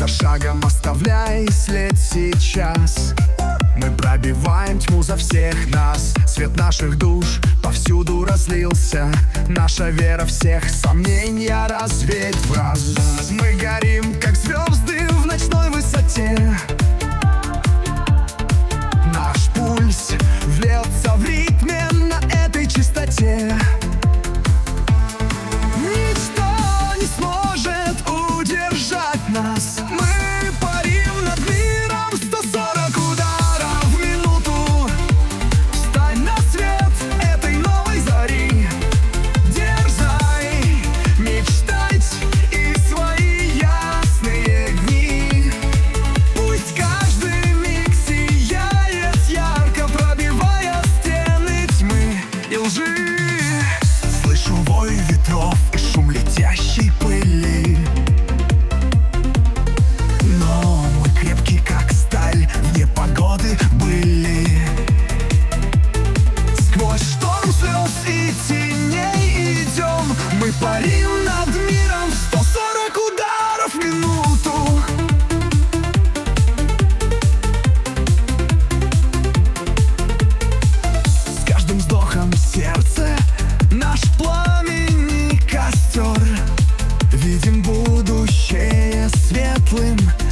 за шагом оставляй след сейчас. Мы пробиваем тьму за всех нас. Свет наших душ повсюду разлился. Наша вера всех сомнения развеет в раз. Мы горим, как звезды в ночной высоте. Наш пульс влился в ритме на этой чистоте. Ничто не сможет удержать нас. Мы парим над миром, 140 ударов в минуту. Встань на свет этой новой зари. Дерзай мечтать и свои ясные дни. Пусть каждый миг сияет ярко, пробивая стены тьмы и лжи. Слышу вой ветров и шум летящей пыли, но мы крепки, как сталь, вне погоды были. Сквозь шторм слез и теней идем. Мы парим над миром, 140 ударов в минуту. С каждым вздохом сердце наш пламенный костер. Видим будущее светлым.